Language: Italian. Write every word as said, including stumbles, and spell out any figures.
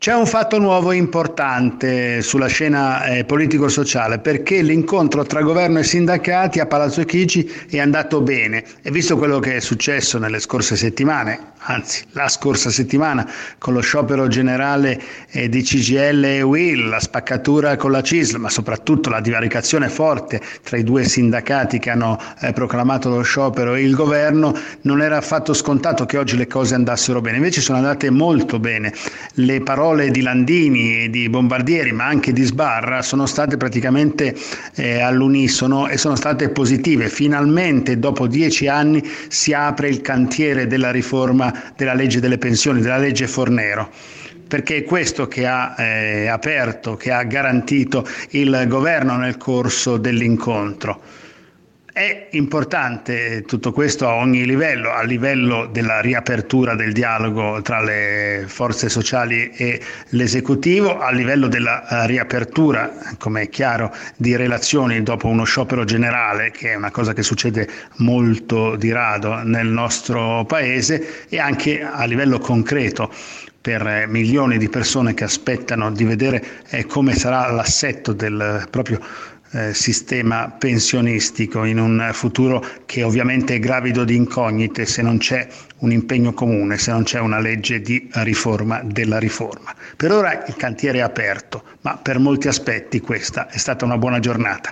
C'è un fatto nuovo e importante sulla scena eh, politico-sociale perché l'incontro tra governo e sindacati a Palazzo Chigi è andato bene e visto quello che è successo nelle scorse settimane, anzi la scorsa settimana con lo sciopero generale eh, di C G I L e U I L, la spaccatura con la C I S L, ma soprattutto la divaricazione forte tra i due sindacati che hanno eh, proclamato lo sciopero e il governo, non era affatto scontato che oggi le cose andassero bene, invece sono andate molto bene. Le parole di Landini e di Bombardieri, ma anche di Sbarra, sono state praticamente eh, all'unisono e sono state positive. Finalmente, dopo dieci anni, si apre il cantiere della riforma della legge delle pensioni, della legge Fornero, perché è questo che ha eh, aperto, che ha garantito il governo nel corso dell'incontro. È importante tutto questo a ogni livello, a livello della riapertura del dialogo tra le forze sociali e l'esecutivo, a livello della riapertura, come è chiaro, di relazioni dopo uno sciopero generale, che è una cosa che succede molto di rado nel nostro paese, e anche a livello concreto per milioni di persone che aspettano di vedere eh, come sarà l'assetto del proprio Eh, sistema pensionistico in un futuro che ovviamente è gravido di incognite se non c'è un impegno comune, se non c'è una legge di riforma della riforma. Per ora il cantiere è aperto, ma per molti aspetti questa è stata una buona giornata.